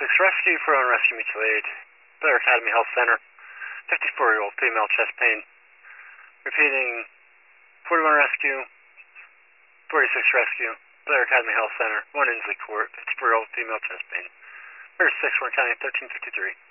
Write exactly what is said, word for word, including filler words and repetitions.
six Rescue for Own Rescue Mutual Aid, Blair Academy Health Center, fifty-four-year-old female chest pain. Repeating, forty-one Rescue, forty-six Rescue, Blair Academy Health Center, one Inslee Court, fifty-four-year-old female chest pain. Blair six, Warren County, thirteen fifty-three.